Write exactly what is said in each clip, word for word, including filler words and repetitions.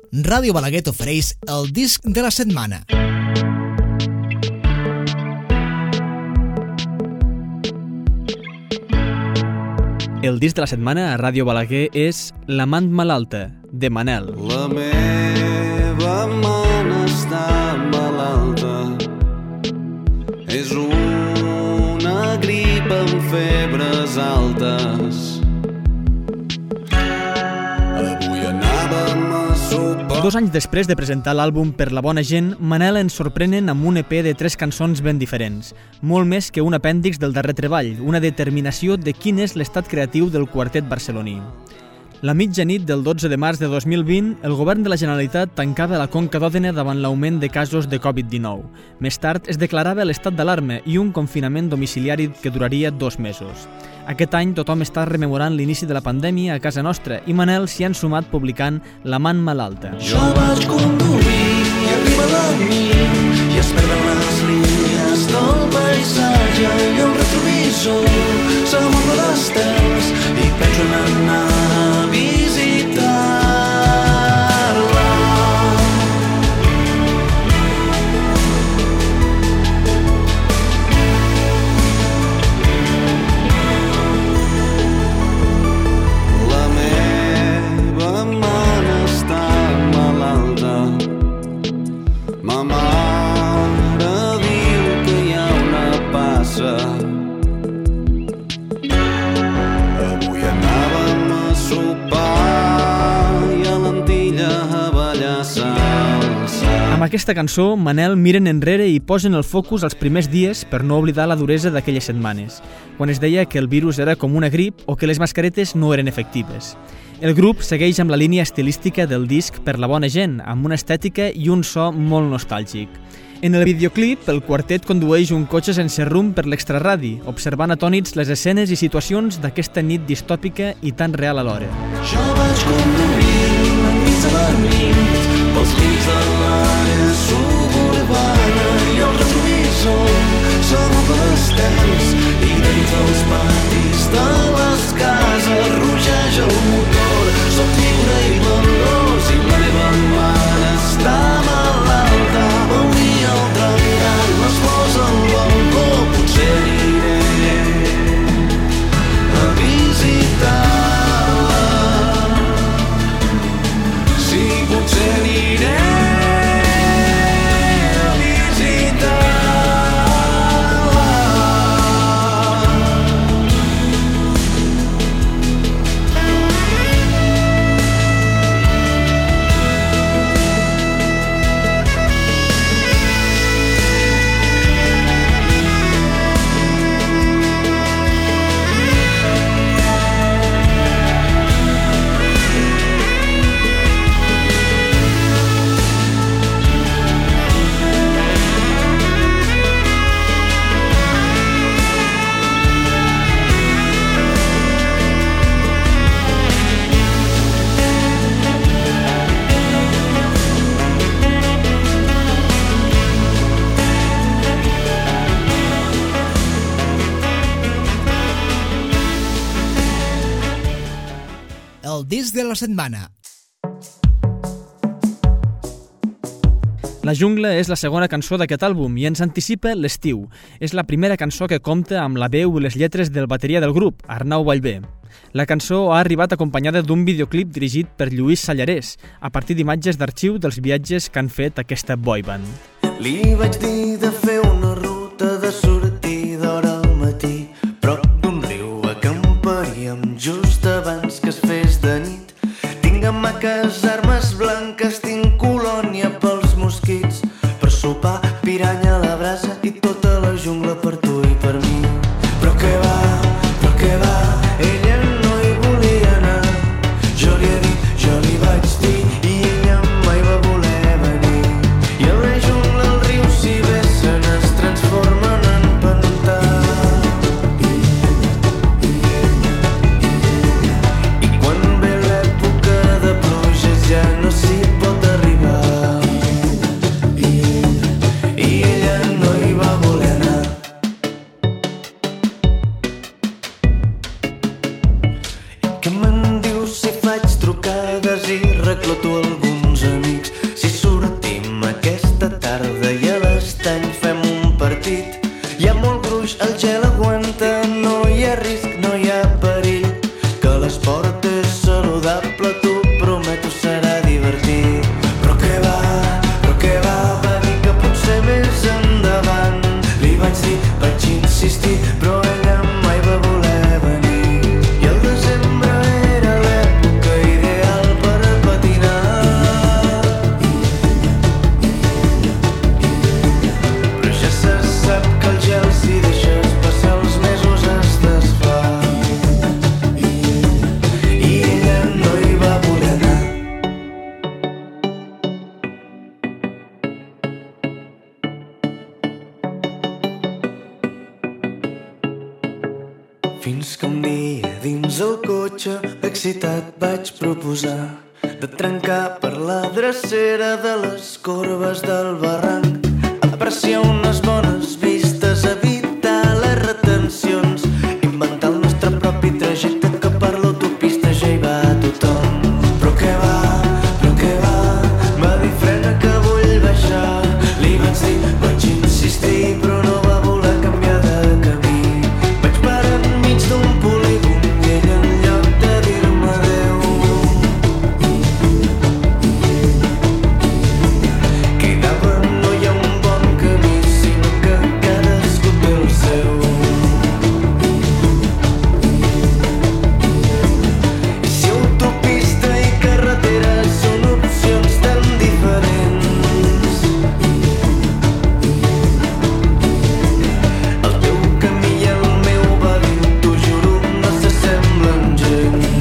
Ràdio Balaguer t'ofereix el disc de la setmana. El disc de la setmana a Ràdio Balaguer és L'amant malalta, de Manel. La meva man està malalta, és una grip amb febres altes. Avui anàvem a sopar. Dos anys després de presentar l'àlbum Per la bona gent, Manel ens sorprenen amb un E P de tres cançons ben diferents, molt més que un apèndix del darrer treball, una determinació de quin és l'estat creatiu del quartet barceloní. La mitjanit del dotze de març de dos mil vint, el govern de la Generalitat tancava la Conca d'Òdena davant l'augment de casos de covid dinou. Més tard es declarava l'estat d'alarma i un confinament domiciliari que duraria dos mesos. Aquest any tothom està rememorant l'inici de la pandèmia a casa nostra i Manel s'hi ha ensumat publicant L'amant malalta. Jo vaig conduint i arriba la nit i es perden les línies del paisatge i el retrovisor s'amorra d'estels i penso en anar a visitar-la. La meva man està malalta, ma mare diu que hi ha una passa. Avui anàvem a sopar i a l'Antilla a ballar salsa. Amb aquesta cançó, Manel miren enrere i posen el focus als primers dies per no oblidar la duresa d'aquelles setmanes, quan es deia que el virus era com una grip o que les mascaretes no eren efectives. El grup segueix amb la línia estilística del disc Per la bona gent, amb una estètica i un so molt nostàlgic. En el videoclip, el quartet condueix un cotxe sense rumb per l'extraradi, observant atònits les escenes i situacions d'aquesta nit distòpica i tan real alhora. Jo vaig conduint enmig de la nit pels límits de l'àrea suburbana i el retrovisor s'amorra d'estels i dins dels patis de les cases rugeix el motor. Soc lliure i veloç i la meva mare està malalta. Avui el trencant les flors al balcó, potser aniré a visitar-la. Sí, potser aniré a visitar-la. El disc de la setmana. La jungla és la segona cançó d'aquest àlbum i ens anticipa l'estiu. És la primera cançó que compta amb la veu i les lletres del bateria del grup, Arnau Vallvé. La cançó ha arribat acompanyada d'un videoclip dirigit per Lluís Sallarès, a partir d'imatges d'arxiu dels viatges que han fet aquesta boyband. Li vaig dir de fer una ruta de sortida d'hora al matí, prop d'un riu acamparíem just abans que es fes de nit. Tinc hamaques, armes blanques, tinc colònia pels mosquits, per sopar piranya a la brasa i tota la jungla per tu i per mi. Però què va, però què va, ella no hi volia anar. Jo li he dit, jo li vaig dir i ella mai va voler venir. I a la jungla el riu s'hi vessen, es transformen en pantà. I quan ve l'època de pluges ja no s'hi pot arribar. cotxe, excitat vaig proposar de trencar per la drecera de les corbes del barranc, apreciar unes bones vistes, evitar les retencions, inventar el nostre propi trajecte que per l'autopista ja hi va tothom. Però què va, però què va, va dir frena que vull baixar. Li vaig dir, vaig insistir, però no va voler canviar de camí. Vaig parar enmig d'un polígon i ell en lloc de dir-me adeu cridava, no hi ha un bon camí, sinó que cadascú té el seu. I si autopista i carretera són opcions tan diferents, el teu camí i el meu, va dir, t'ho juro, no s'assemblen gens.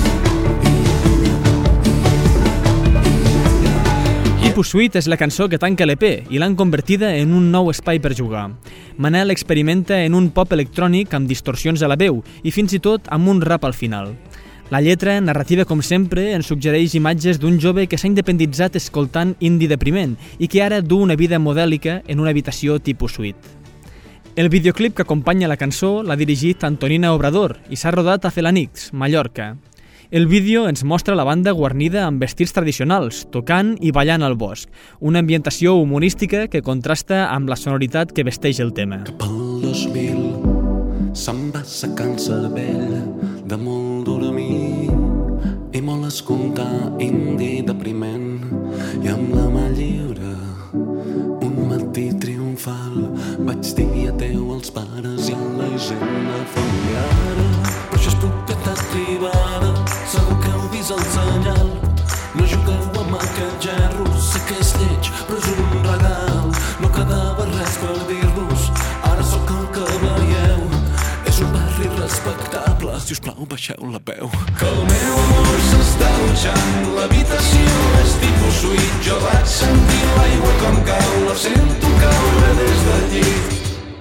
Tipus Suite és la cançó que tanca l'E P i l'han convertida en un nou espai per jugar. Manel experimenta en un pop electrònic amb distorsions a la veu i fins i tot amb un rap al final. La lletra, narrativa com sempre, ens suggereix imatges d'un jove que s'ha independitzat escoltant indie depriment i que ara du una vida modèlica en una habitació tipus suite. El videoclip que acompanya la cançó l'ha dirigit Antonina Obrador i s'ha rodat a Felanix, Mallorca. El vídeo ens mostra la banda guarnida amb vestits tradicionals, tocant i ballant al bosc, una ambientació humorística que contrasta amb la sonoritat que vesteix el tema. Cap al dos mil se'm va secar el cervell de molt dormir i molt escoltar indi depriment, i amb la mà lliure un matí triomfal vaig dir adeu als pares i a la hisenda familiar. Però això és propietat privada, segur que heu vist el senyal. No jugueu amb aquest gerro, sé que és lleig, però és un regal. No quedava res per dir-vos, ara sóc el que veieu. És un barri respectable, si us plau baixeu la veu. Que el meu amor s'està dutxant, l'habitació és tipus suite. Jo vaig sentir l'aigua com cau, la sento caure des del llit.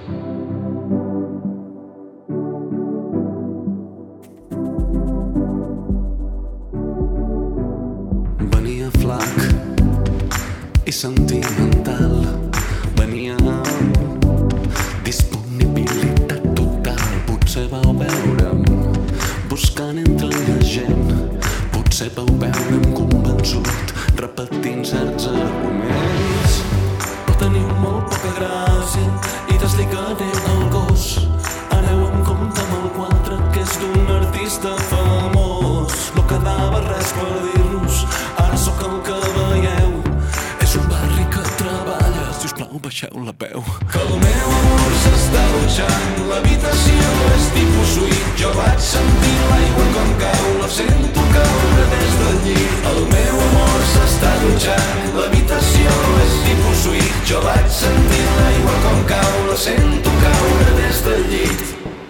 Venia flac i sentimental, venia amb disponibilitat total. Potser vau veure'm buscant entre la gent, potser vau veure'm convençut repetint certs arguments. Però teniu molt poca gràcia i desligaré el gos. Aneu en compte amb el quadre que és d'un artista famós. No quedava res per dir-nos, ara sóc el que veieu. És un barri que treballa, si us plau baixeu la veu. Que el meu amor s'està dutxant, l'habitació és tipus suite. Jo vaig sentir l'aigua com cau, la sento caure des del llit. El meu amor s'està dutxant, l'habitació és tipus suite. Jo vaig sentir l'aigua com cau, la sento caure des del llit.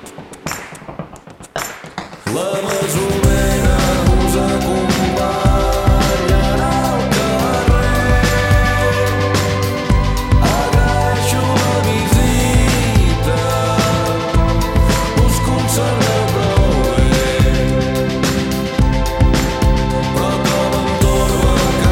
La masolera us acompanyarà al carrer. Agaixo la visita, us conserva prou bé, però com em torno a casa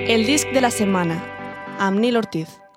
El disc de la setmana, amb Nil Ortiz.